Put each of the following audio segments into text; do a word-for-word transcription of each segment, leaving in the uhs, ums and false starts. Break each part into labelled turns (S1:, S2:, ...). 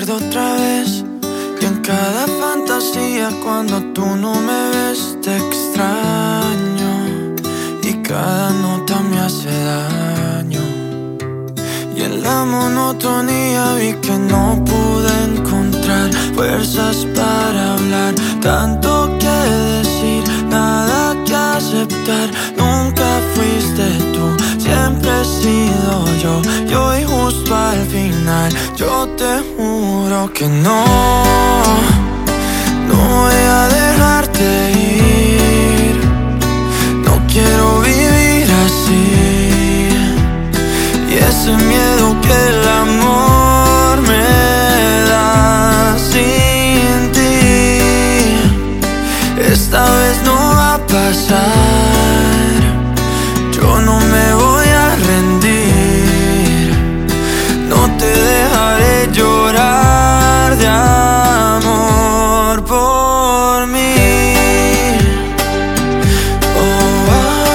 S1: recuerdo otra vez. Y en cada fantasía cuando tú no me ves te extraño. Y cada nota me hace daño. Y en la monotonía vi que no pude encontrar fuerzas para hablar. Tanto que decir, nada que aceptar. Nunca fuiste tú, siempre he sido yo. Y hoy justo al final yo te juro que no, no voy a dejarte ir. No quiero vivir así. Y ese miedo que el amor me da sin ti, esta vez no va a pasar. Yo no me voy a rendir. No te dejaré llorar de amor por mí. Oh,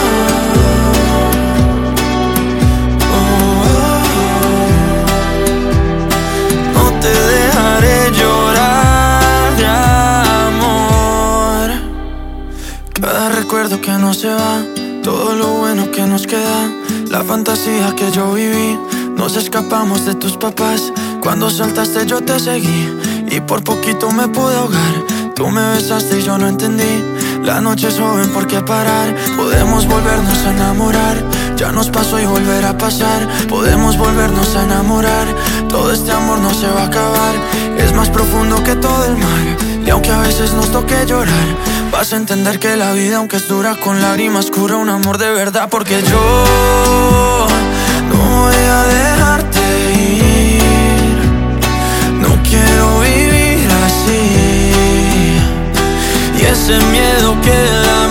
S1: oh, oh, oh. No te dejaré llorar de amor. Cada recuerdo que no se va, todo lo bueno que nos queda, la fantasía que yo viví. Nos escapamos de tus papás. Cuando saltaste yo te seguí y por poquito me pude ahogar. Tú me besaste y yo no entendí. La noche es joven, ¿por qué parar? Podemos volvernos a enamorar. Ya nos pasó y volverá a pasar. Podemos volvernos a enamorar. Todo este amor no se va a acabar. Es más profundo que todo el mar. Y aunque a veces nos toque llorar, vas a entender que la vida, aunque es dura, con lágrimas cura un amor de verdad. Porque yo no voy a dejarte ir. No quiero vivir así. Y ese miedo que el amor